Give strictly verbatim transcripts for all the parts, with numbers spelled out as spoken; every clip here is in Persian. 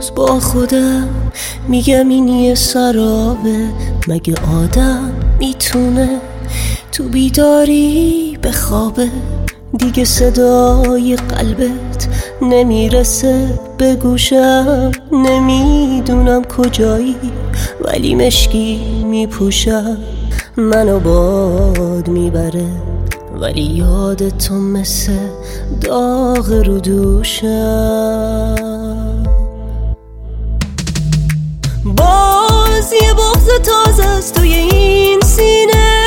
روز با خودم میگم این یه سرابه، مگه آدم میتونه تو بیداری بخوابه؟ دیگه صدای قلبت نمیرسه به گوشم، نمیدونم کجایی ولی مشکی میپوشم، منو باد میبره ولی یاد تو مثل داغ رو دوشم. باز یه بغض تازه است توی این سینه،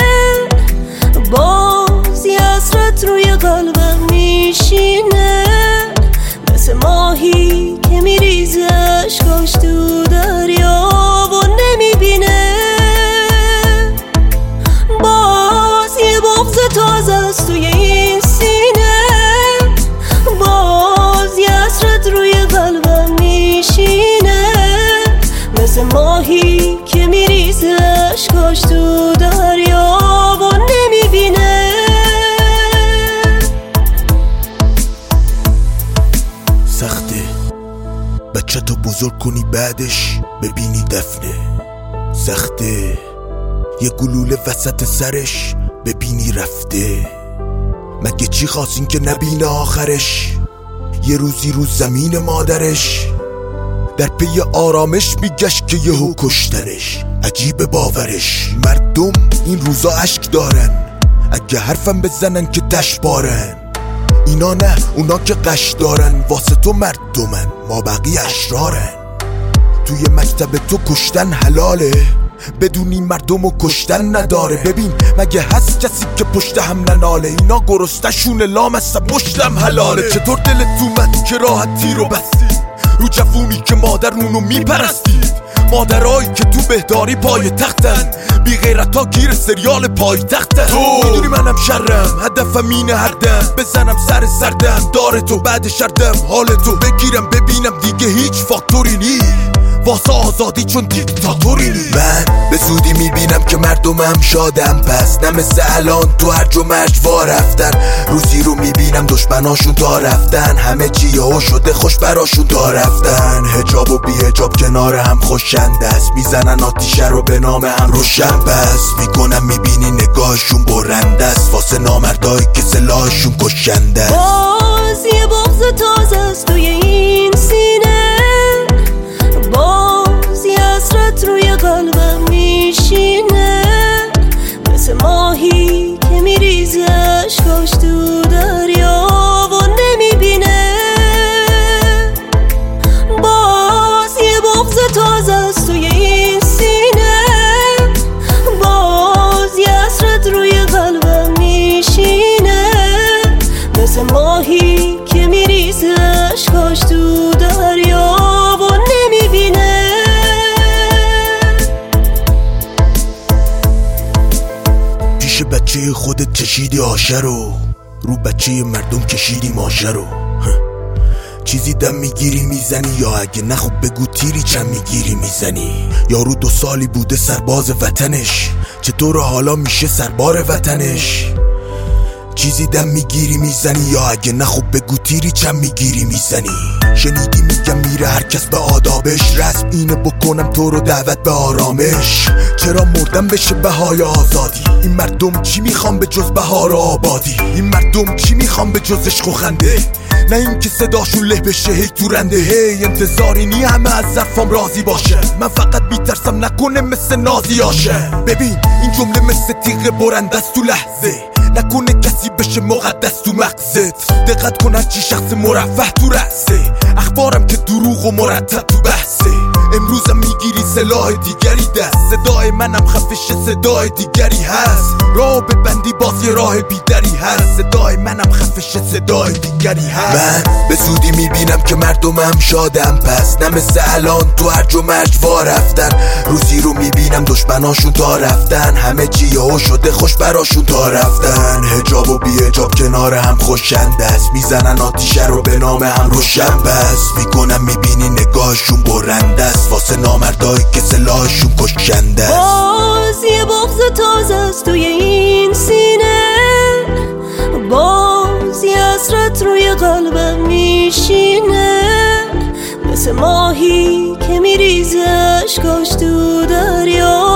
باز یه حسرت روی قلبم میشینه، مثل ماهی که میریزه اشکاش تو دریا و نمیبینه. باز یه بغض تازه است توی این سینه، باز یه حسرت روی قلبم میشینه، مثل ماهی که میریزه اشکاش تو دریا و نمیبینه. سخته بچه تو بزرگ کنی بعدش ببینی دفنه، سخته یه گلوله وسط سرش ببینی رفته، مگه چی خواستین که نبینه آخرش؟ یه روزی رو زمین مادرش در پی آرامش میگشت که یهو کشتنش. عجیب باورش، مردم این روزا عشق دارن، اگه حرفم بزنن که تش بارن. اینا نه، اونا که قش دارن، واسه تو مردمن، ما بقیه اشرارن. توی مکتب تو کشتن حلاله، بدونی مردم رو کشتن نداره. ببین مگه هست کسی که پشت هم نناله؟ اینا گرستشون لام است، مشتم حلاله. چطور دلت اومد که راحتی رو بستی رو جوونی که مادر اونو میپرستید؟ مادرایی که تو بهداری پای تختن، بی غیرتا گیر سریال پای تختن. تو میدونی منم شرم، هدفم اینه هر دم بزنم سر سردم داره تو، بعد شردم حال تو بگیرم ببینم دیگه هیچ فاکتوری نی واسه آزادی چون دیکتاتوری نی. من به زودی میبینم که مردمم شادم، پس نه مثل الان تو هرج و مرج وا رفتن. روزی رو میبینم دشمناشون تا رفتن، همه چی یهو شده خوش براشون تا رفتن. حجاب و بی حجاب کنار هم خوشنده است، میزنن آتیشه رو به نام هم روشن بس میکنم. میبینی نگاهشون برنده است، واسه نامردایی که سلاحشون کشنده است. باز یه بغض تازه است توی این سینه، باز یه حسرت روی قلبم میشینه، مثل ماهی که میریزه اشکاش تو دریا و نمیبینه. باز یه بغض تازه است توی این سینه، باز یه حسرت روی قلبم میشینه، مثل ماهی که میریزه اشکاش تو دریا و نمیبینه. پیش بچه خودت چشیدی آشه رو، رو بچه مردم کشیدی ماشه رو. چیزی دم میگیری میزنی، یا اگه نه خب بگو تیری چند میگیری میزنی. یارو دو سالی بوده سرباز وطنش، چطور حالا میشه سربار وطنش؟ چیزی دم میگیری میزنی، یا اگه نه خب بگو تیری چند میگیری میزنی. شنیدی میگم میره هر کس به آدابش، رسم اینه بکنم تو رو دعوت به آرامش. چرا مردم بشه بهای آزادی؟ این مردم چی میخوام به جز بهار آبادی؟ این مردم چی میخوام به جز عشق و خنده؟ نه این که صداشون له بشه هی تو رنده. هی انتظاری نی همه از ظرفام راضی باشه، من فقط میترسم نکنه مثل نازی آشه. ببین این جمله مثل تیغ برنده است تو لحظه، نکنه کسی بشه مقدس تو مغزت. دقت کن هرچی شخص مرفه تو رأسه، اخبارم که دروغ و مرتب تو بحثه. امروزم میگیری سلاح دیگری دست، صدای منم خفش صدای دیگری هست. راه ببندی باز یه راه بیدری هست، صدای منم خفش صدای دیگری هست. من به زودی میبینم که مردمم شادم، پس نه مثل الان تو هرج و مرج وا رفتن. روزی رو میبینم دشمناشون تا رفتن، همه چی یهو شده خوش براشون تا رفتن. حجاب و بی حجاب کنار هم خوشنده است، میزنن آتیشه رو به نام هم روشن بس میکنم. میبینی نگاهشون برنده است، واسه نامردایی که سلاحشون کشنده است. باز یه بغض تازه است توی این سینه، باز یه حسرت روی قلبم میشینه، مثل ماهی که میریزش کاش تو دریا.